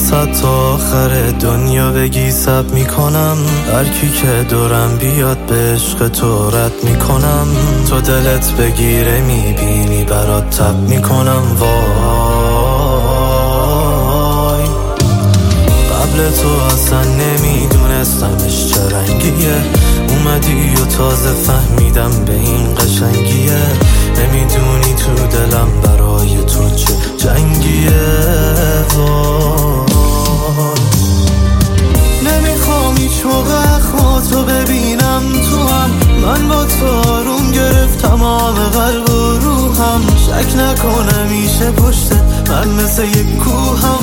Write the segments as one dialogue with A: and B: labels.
A: واسه تا آخر دنیا بگی سب میکنم، هر کی که دورم بیاد به عشق تو رد میکنم. تو دلت بگیره میبینی برات تب میکنم. وای قبل تو اصلا نمیدونستمش چه رنگیه، اومدی و تازه فهمیدم به این قشنگیه. نمیدونی تو دلم برای تو چه جنگیه. نمیخوام هیچ موقع اخماتو ببینم تو هم، من با تو آروم گرفت تمام قلب و روحم. شک نکنم میشه پشتت من مثل یک کوهم.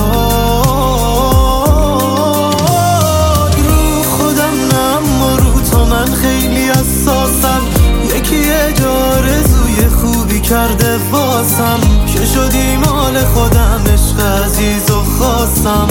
A: رو خودم نه اما رو تو من خیلی حساسم. یکی یه آرزوی خوبی کرده واسم، که شدی مال خودم عشق عزیز و خواستم.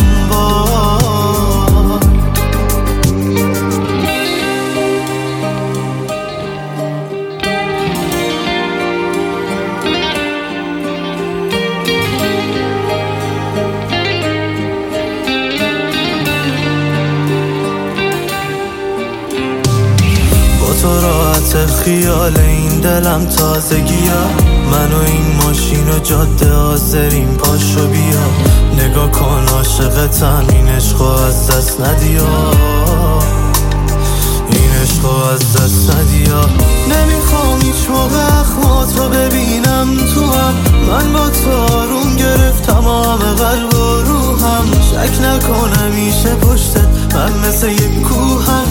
A: تو راحت خیال این دلم تازگیه، من و این ماشین و جاده حاضرین پاشو بیا. نگاه کن عاشقتم این عشقو از دست ندیا، این عشقو از دست ندیا. نمیخوام هیچ موقع اخماتو ببینم تو هم، من با تو آروم گرفت تمام قلب و روحم. شک نکنم میشه پشتت من مثل یک کوهم.